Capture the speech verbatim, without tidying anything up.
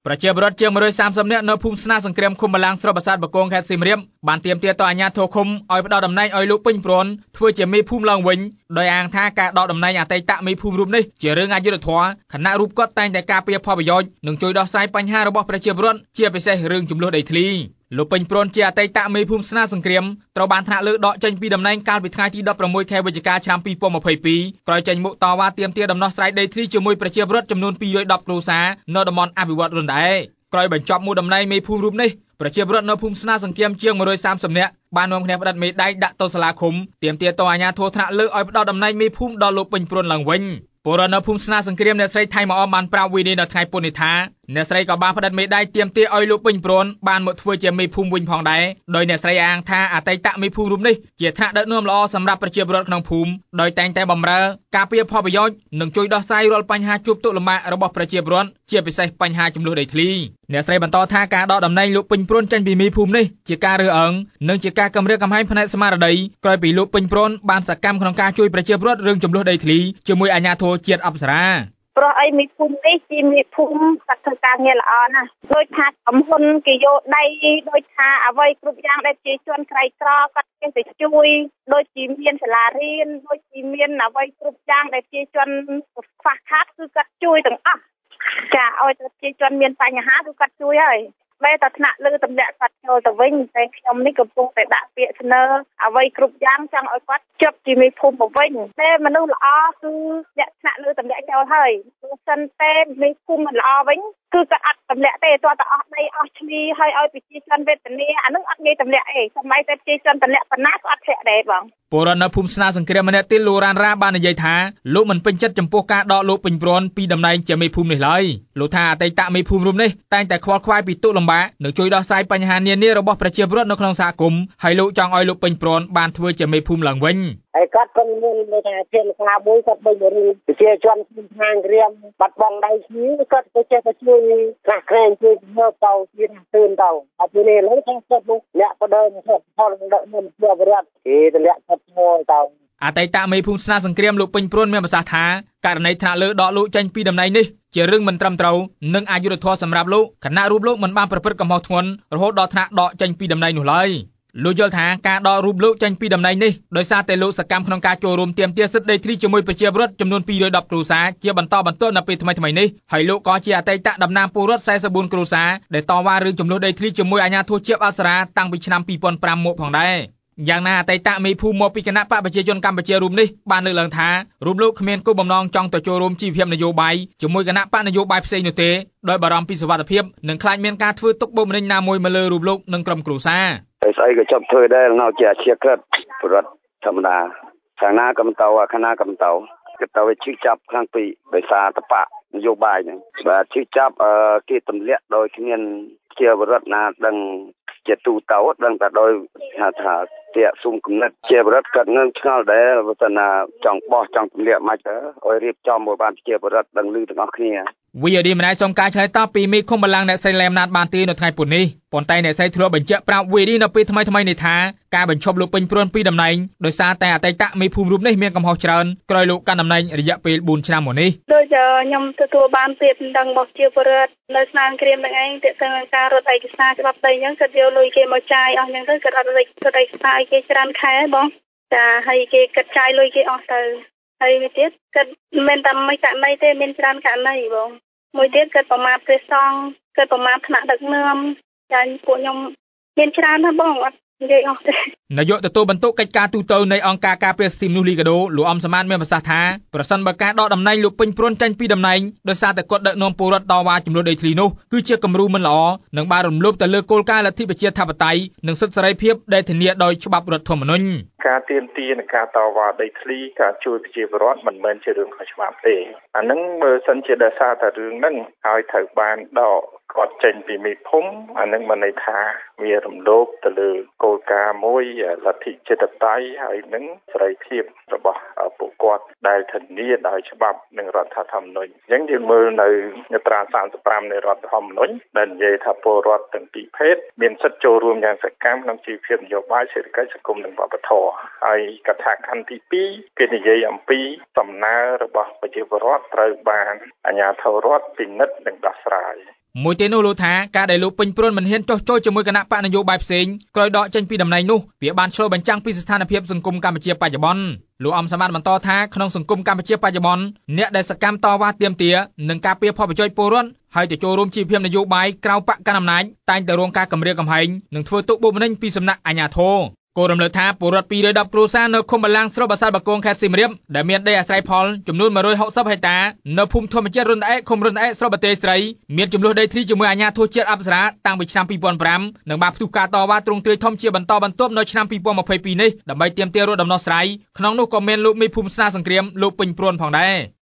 ប្រជាពលរដ្ឋជាងមួយរយសាមសិបនាក់នៅភូមិស្នាសង្គ្រាមឃុំបលាំងស្រុកប្រាសាទបកងខេត្តសៀមរាបបានទាមទារទៅអាជ្ញាធរឃុំឲ្យផ្ដល់តំណែងឲ្យលោកពេញព្រាន់ធ្វើជាមេភូមិឡើងវិញដោយអាងថាការដកតំណែងអតីតមេភូមិរូបនេះជារឿងអយុត្តិធម៌ខណៈរូបគាត់តែងតែការពារផលប្រយោជន៍និងជួយដោះស្រាយបញ្ហារបស់ប្រជាពលរដ្ឋជាពិសេសរឿងជម្លោះដីធ្លីលោកពេញព្រាន់ជាអតីតមេភូមិស្នាសង្គ្រាមត្រូវបានថ្នាក់លើដកចេញពីតំណែងកាលពីថ្ងៃទីដប់ប្រាំមួយខែវិច្ឆិកាឆ្នាំពីរពាន់ម្ភៃពីរក្រោយចេញមុខតវ៉ាទាមទារដំណោះស្រាយដីធ្លីជាមួយប្រជាពលរដ្ឋចំនួនពីររយដប់គ្រួសារនៅតំបន់អភិវឌ្ឍន៍រុនដែរក្រោយបញ្ចប់មួយតំណែងមេភូមិរូបនេះប្រជាពលរដ្ឋនៅភូមិស្នាសង្គ្រាមជាងមួយរយសាមសិបនាក់បាននាំគ្នាផ្តិតមេដៃដាក់ទៅសាលាឃុំទាមទារទៅអាជ្ញាធរថ្នាក់លើឲ្យផ្ដល់តំណែងមេភូមិដល់លោកពេញព្រាន់ឡើងវិញពលរដ្ឋនៅភូមិស្នាសង្គ្រាមអ្នកស្រីថៃម៉ាអមបានប្រាប់វីដេនៅថ្ងៃពុធនេះថាអ្នកស្រីក៏បានផ្តិតមេដៃទាមទារឲ្យលោកពេញព្រាន់បានមកធ្វើជាមេភូមិវិញផងដែរដោយអ្នកស្រីអាងថាអតីតមេភូមិរូបនេះជាថ្នាក់ដឹកនាំល្អសម្រាប់ប្រជាពលរដ្ឋក្នុងភូមិដោយតែងតែបម្រើការពារផលប្រយោជន៍និងជួយដោះស្រាយរាល់បញ្ហាជួបទុក្ខលំបាករបស់ប្រជាពលរដ្ឋជាពិសេសបញ្ហាជម្លោះដីធ្លីអ្នកស្រីបន្តថាការដកតំណែងលោកពេញព្រាន់ចេញពីមេភូមិនេះជាការរើសអើងនិងជាការគំរាមកំហែងផ្នែកស្មារតីក្រោយពីលោកពេញព្រាន់បានសកម្មក្នុងការជួយប្រជាពលរដ្ឋរឿងជម្លោះដីធ្លីជាមួយអាជ្ញាធរជាតិអប្សរាព្រោះអីមេភូមិនេះជាមេភូមិគាត់ធ្វើការងារល្អណាស់ដូចថាកំហ៊ុនគេយកដៃដូចថាអ្វីគ្រប់យ៉ាងដែលជាជនក្រីក្រគាត់ចេះតែជួយដូចជាមានសាលារៀនដូចជាមានអ្វីគ្រប់យ៉ាងដែលជាជនខ្វះខាតគឺគាត់ជួយទាំងអស់ចាឲ្យតែជាជនមានបញ្ហាគឺគាត់ជួយហើយបែរតែថ្នាក់លើទម្លាក់គាត់ចូលទៅវិញតែខ្ញុំនេះកំពុងតែដាក់ពាក្យស្នើអ្វីគ្រប់យ៉ាងចង់ឲ្យគាត់ជាប់ជាមេភូមិទៅវិញតែមនុស្សល្អគឺអ្នកថ្នាក់លើទម្លាក់ចោលហើយបើសិនតែមេភូមិមិនល្អវិញគឺគាត់អត់ទម្លាក់ទេទាល់តែអស់ដីអស់ឈ្លីហើយឲ្យប្រជាជនវេទនាអានឹងអត់ងាយទម្លាក់ទេសម័យតែប្រជាជនទម្លាក់ប៉ុណ្ណាក៏អត់ធ្លាក់ដែរបងពលរដ្ឋនៅភូមិស្នាសង្គ្រាមម្នាក់ទៀតលោករ៉ានរ៉ាបាននិយាយថាលោកមិនពេញចិត្តចំពោះការដកលោកពេញព្រាន់ពីតំណែងជាមេភូមិនេះឡើយលោកថាអតីតមេភូមិរូបនេះតែងតែខ្វល់ខ្វាយពីទុក្ខលំបាកនិងជួយដោះស្រាយបញ្ហានានារបស់ប្រជាពលរដ្ឋនៅក្នុងសហគមន៍ហើយលោកចង់ឲ្យលោកពេញព្រាន់បានធ្វើជាមេភូមិឡើងវិញហើយគាត់ក៏មានថាជាការមួយគាត់បីរឿងប្រជាជនខាងក្រៀមបាត់បង់ដៃឈ្មោះគាត់ទៅចេះទៅជួយខ្លះក្រែងជួយមើលទៅទៀតទឿនទៅអត់ពីនេះឡើយថាគាត់នោះអ្នកបដើមគាត់ផលដឹកនាំជាបរិយាគេតម្លាក់គាត់ឈ្មោះទៅអតីតមេភូមិស្នាសង្គ្រាមលោកពេញព្រាន់មានប្រសាសន៍ថាករណីថ្នាក់លើដកលោកចេញពីតំណែងនេះជារឿងមិនត្រឹមត្រូវនិងអយុត្តិធម៌សម្រាប់លោកគណៈរូបលោកមិនបានប្រព្រឹត្តកំហុសធ្ងន់រហូតដល់ថ្នាក់ដកចេញពីតំណែងនោះឡើយលោកយល់ថាការដករូបលោកចេញពីតំណែងនេះដោយសារតែលោកសកម្មក្នុងការចូលរួមទាមទារសិទ្ធិដីធ្លីជាមួយប្រជាពលរដ្ឋចំនួនពីររយដប់គ្រួសារជាបន្តបន្ទាប់នៅពេលថ្មីៗនេះហើយលោកក៏ជាអតីតតំណាងពលរដ្ឋសែនបួនគ្រួសារដែលតវ៉ារឿងចំនួនដីធ្លីជាមួយអាជ្ញាធរជាតិអប្សរាតាំងពីឆ្នាំពីរពាន់ប្រាំមកផងដែរយ៉ាងណាអតីតមេភូមិមកពីគណៈបកប្រជាជនកម្ពុជារូបនេះបានលើកឡើងថារូបលោកគ្មានគោលបំណងចង់ទៅចូលរួមជីវភាពនយោបាយជាមួយគណៈបកនយោបាយផ្សេងនោះទេដោយបារម្ភពីសុវត្ថិភាពនិងខ្លាចមានការធ្វើទុកបុកម្នេញណាមួយមកលើរូបលោកនិងក្រុមគ្រួសារហើយស្អីក៏ចាប់ធ្វើដែរនៅជាអាជីវកម្មពលរដ្ឋធម្មតាខាងណាក៏មិនទៅខាងណាក៏មិនទៅគេទៅជិះចាប់ខាងពីដោយសារតបៈនយោបាយហ្នឹងបាទជិះចាប់គេទម្លាក់ដោយគ្មានជាពលរដ្ឋណាដឹងជាទូទៅដឹងតែដោយថាថាជាសុំគំនិតជាពលរដ្ឋគាត់នឹងឆ្ងល់ដែរបើសិនណាចង់បោះចង់ទម្លាក់មិនទៅឲ្យរៀបចំមកបានជាពលរដ្ឋដឹងឮទាំងអស់គ្នាវីអូឌីម្នាក់សុំការឆ្លើយតបពីមេឃុំបលាំងអ្នកស្រីឡែមណាតបានទេនៅថ្ងៃពុធនេះប៉ុន្តែអ្នកស្រីធ្លាប់បញ្ជាក់ប្រាប់វីអូឌីនៅពេលថ្មីៗនេះថាការបញ្ឈប់លោកពេញព្រាន់ពីតំណែងដោយសារតែអតីតមេភូមិរូបនេះមានកំហុសច្រើនក្រោយលោកកាន់តំណែងរយៈពេលបួនឆ្នាំមកនេះដូចខ្ញុំទទួលបានពាក្យបណ្ដឹងរបស់ជាពលរដ្ឋនៅស្នានក្រៀមនឹងឯងទាក់ទងនឹងការរត់ឯកសារច្បាប់ដីអញ្ចឹងគាត់យកលុយគេមកចាយអស់អញ្ចឹងទៅគាត់អត់រត់រត់ឯកសារគេច្រើនខែបងចាហើយគេកាត់ចាយលុយគេអស់ទៅហើយមួយទៀតគាត់មិនមែនតែមួយករណីទេមានច្រើនករណីបងមួយទៀតគាត់ប្រមាថព្រះសង្ឃគាត់ប្រមាថថ្នាក់ដឹកនាំចាពួកខ្ញុំមានច្រើនណាស់បងអត់និយាយអស់ទេនាយកទទួលបន្ទុកកិច្ចការទូតនៃអង្គការការពារសិទ្ធិមនុស្សលីកាដូលោកអំសមត្ថមានប្រសាសន៍ថាប្រសិនបើការដកតំណែងលោកពេញព្រាន់ចេញពីតំណែងដោយសារតែគាត់ដឹកនាំពលរដ្ឋតវ៉ាចំនួនដីធ្លីនោះគឺជាគំរូមិនល្អនិងបានរំលោភទៅលើគោលការណ៍លទ្ធិប្រជាធិបតេយ្យនិងសិទ្ធិសេរីភាពដែលធានាដោយច្បាប់រដ្ឋធម្មនុញ្ញការទាមទារនៃការតវ៉ាដីធ្លីការជួយប្រជាពលរដ្ឋមិនមែនជារឿងខុសច្បាប់ទេអានឹងបើសិនជាដោយសារតែរឿងហ្នឹងហើយត្រូវបានដកគាត់ចេញពីមេភូមិអានឹងមិនន័យថាវារំលោភទៅលើគោលការណ៍មួយលទ្ធិជាតិតៃហើយនឹងសេរីភាពរបស់ពួកគាត់ដែលធានាដោយច្បាប់និងរដ្ឋធម្មនុញ្ញអញ្ចឹងយើងមើលនៅមាត្រាសាមសិបប្រាំនៃរដ្ឋធម្មនុញ្ញដែលនិយាយថាពលរដ្ឋទាំងពីរភេទមានសិទ្ធិចូលរួមយ៉ាងសកម្មក្នុងជីវភាពនយោបាយសេដ្ឋកិច្ចសង្គមនិងវប្បធម៌ហើយកថាខណ្ឌទីពីរគេនិយាយអំពីសំណើរបស់ប្រជាពលរដ្ឋត្រូវបានអាជ្ញាធររដ្ឋពិនិត្យនិងដោះស្រាយមួយទៀតនោះលោកថាការដែលលោកពេញព្រួនមិនហ៊ានចុះចូលជាមួយគណៈបកនយោបាយផ្សេងក្រោយដកចេញពីតំណែងនោះវាបានឆ្លុះបញ្ចាំងពីស្ថានភាពសង្គមកម្ពុជាបច្ចុប្បន្នលោកអំសមត្ថបន្តថាក្នុងសង្គមកម្ពុជាបច្ចុប្បន្នអ្នកដែលសកម្មតវ៉ាទាមទារនឹងការពារផលប្រយោជន៍ពលរដ្ឋហើយទៅចូលរួមជីវភាពនយោបាយក្រៅបកកណ្ដាលអំណាចតែងតែរងការគំរាមកំហែងនិងធ្វើទុកបុកម្នេញពីសំណាក់អាជ្ញាធរគោលរំលឹកថាពលរដ្ឋពីររយដប់គ្រួសារនៅឃុំបលាំងស្រុកបាសាល់បាគងខេត្តសៀមរាបដែលមានដីអាស្រ័យផលចំនួនមួយរយហុកសិបហិកតានៅភូមិធម្មជាតិរុនក្អែកឃុំរុនក្អែកស្រុកបន្ទាយស្រីមានចំនួនដីធ្លីជាមួយអាជ្ញាធរជាតិអប្សរាតាំងពីឆ្នាំពីរពាន់ប្រាំនិងបានផ្ទុះការតវ៉ាទ្រង់ទ្រាយធំជាបន្តបន្ទាប់នៅឆ្នាំពីរពាន់ម្ភៃពីរនេះដើម្បីទាមទាររកដំណោះស្រាយក្នុងនោះក៏មានលោកមេភូមិស្នាសង្គ្រាមលោកពេញព្រួនផងដែរ